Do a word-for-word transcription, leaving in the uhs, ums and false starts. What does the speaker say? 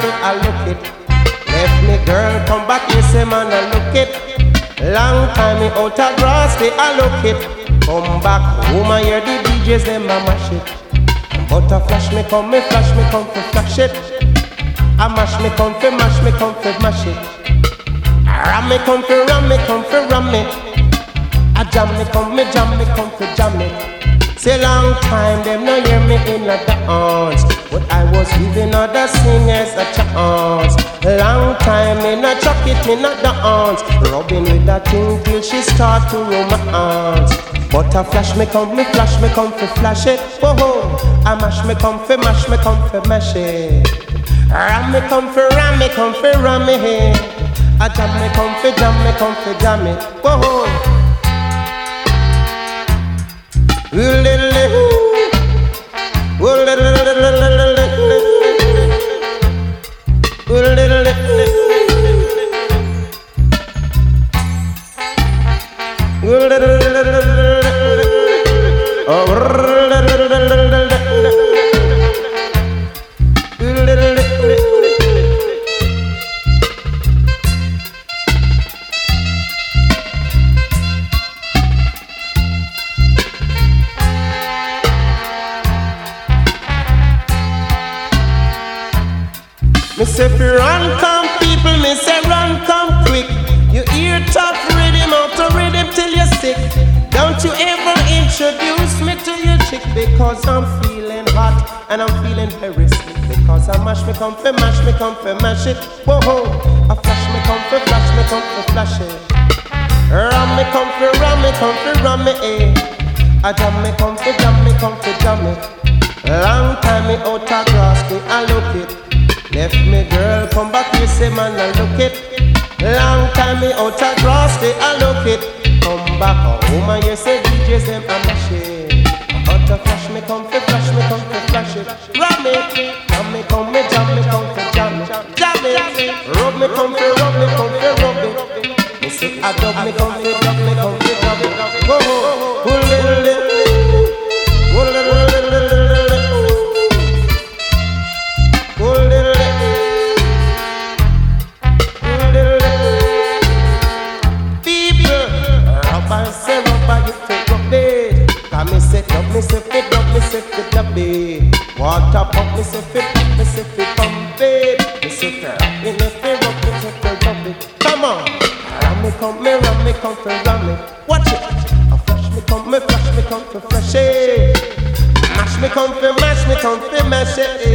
I look it. Left me girl, come back, you say man, I look it. Long time me out of grass, they I look it. Come back home, I hear the D Js, them a mash it. But a flash me come, me flash me come for flash it. I mash me come for mash me come for mash it. Ram me come for ram me come for ram me. I jam me come me jam me come for jam it. Say long time them no hear me in the dance, but I was giving other singers a chance. Long time in a chuck it in a dance, rubbing with that thing till she start to romance. But a flash me come, me flash me come for flash it. Whoa ho, I mash me come for mash me come for mash it. Ram me come for ram me come for ram me. I jam me come for jam me come for jam it. Whoa ho. Me say fi run come people, me say run come quick. You hear tough rhythm out to rhythm till you're sick. Don't you ever introduce me to your chick, because I'm feeling hot and I'm feeling very sick. Because I mash me come fi mash me come fi mash it. Whoa ho, I flash me come fi flash me come fi flash it. Ram me come fi ram me come fi ram me eh. I jam me come fi jam me come fi jam it. Long time me out of grass me I look it. Left me girl, come back, you say man, I look it. Long time me out of grass, they I look it. Come back home and you say D Js them a mash it. Out of flash me come for flash me come for flash it. Ram it, ram me come me jam me come for jam it. Jam it, rub me come for rub me come for rub it. Me say I dub me come for dub me come for dub it. Whoa ho, who little little, who little little. Me say dub, me say fit dub, me say fit dub it. Water pump, me say fit pump, me say fit pump it. Me say fit rub, me say fit rub, me say fit rub it. Come on, ram me come, me ram me come for ram it. Watch it, a flash me come, me flash me come for flash it. Mash me come for mash me come for mash it.